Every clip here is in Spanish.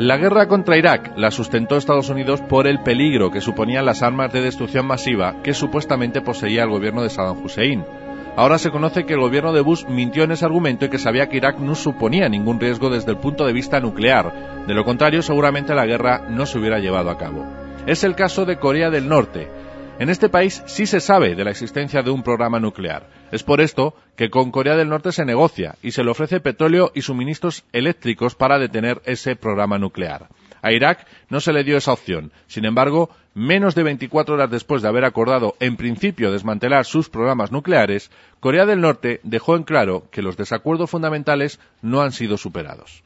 La guerra contra Irak la sustentó Estados Unidos por el peligro que suponían las armas de destrucción masiva que supuestamente poseía el gobierno de Saddam Hussein. Ahora se conoce que el gobierno de Bush mintió en ese argumento y que sabía que Irak no suponía ningún riesgo desde el punto de vista nuclear. De lo contrario, seguramente la guerra no se hubiera llevado a cabo. Es el caso de Corea del Norte. En este país sí se sabe de la existencia de un programa nuclear. Es por esto que con Corea del Norte se negocia y se le ofrece petróleo y suministros eléctricos para detener ese programa nuclear. A Irak no se le dio esa opción. Sin embargo, menos de 24 horas después de haber acordado en principio desmantelar sus programas nucleares, Corea del Norte dejó en claro que los desacuerdos fundamentales no han sido superados.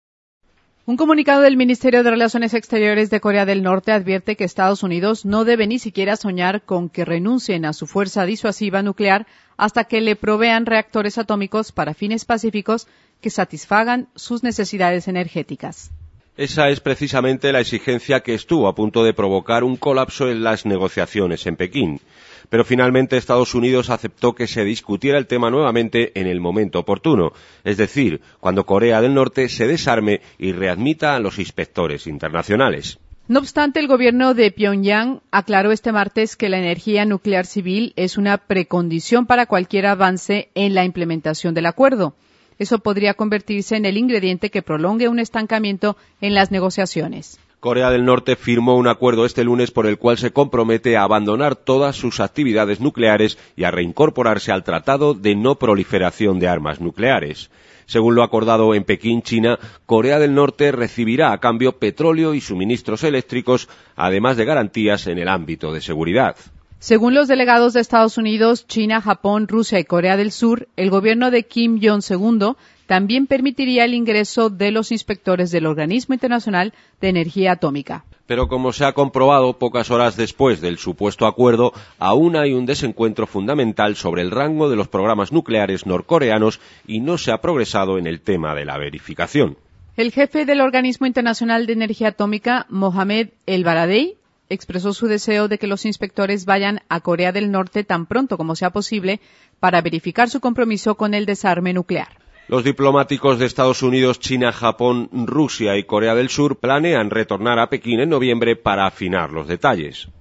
Un comunicado del Ministerio de Relaciones Exteriores de Corea del Norte advierte que Estados Unidos no debe ni siquiera soñar con que renuncien a su fuerza disuasiva nuclear hasta que le provean reactores atómicos para fines pacíficos que satisfagan sus necesidades energéticas. Esa es precisamente la exigencia que estuvo a punto de provocar un colapso en las negociaciones en Pekín. Pero finalmente Estados Unidos aceptó que se discutiera el tema nuevamente en el momento oportuno, es decir, cuando Corea del Norte se desarme y readmita a los inspectores internacionales. No obstante, el gobierno de Pyongyang aclaró este martes que la energía nuclear civil es una precondición para cualquier avance en la implementación del acuerdo. Eso podría convertirse en el ingrediente que prolongue un estancamiento en las negociaciones. Corea del Norte firmó un acuerdo este lunes por el cual se compromete a abandonar todas sus actividades nucleares y a reincorporarse al Tratado de No Proliferación de Armas Nucleares. Según lo acordado en Pekín, China, Corea del Norte recibirá a cambio petróleo y suministros eléctricos, además de garantías en el ámbito de seguridad. Según los delegados de Estados Unidos, China, Japón, Rusia y Corea del Sur, el gobierno de Kim Jong-il también permitiría el ingreso de los inspectores del Organismo Internacional de Energía Atómica. Pero como se ha comprobado pocas horas después del supuesto acuerdo, aún hay un desencuentro fundamental sobre el rango de los programas nucleares norcoreanos y no se ha progresado en el tema de la verificación. El jefe del Organismo Internacional de Energía Atómica, Mohamed El-Baradei, expresó su deseo de que los inspectores vayan a Corea del Norte tan pronto como sea posible para verificar su compromiso con el desarme nuclear. Los diplomáticos de Estados Unidos, China, Japón, Rusia y Corea del Sur planean retornar a Pekín en noviembre para afinar los detalles.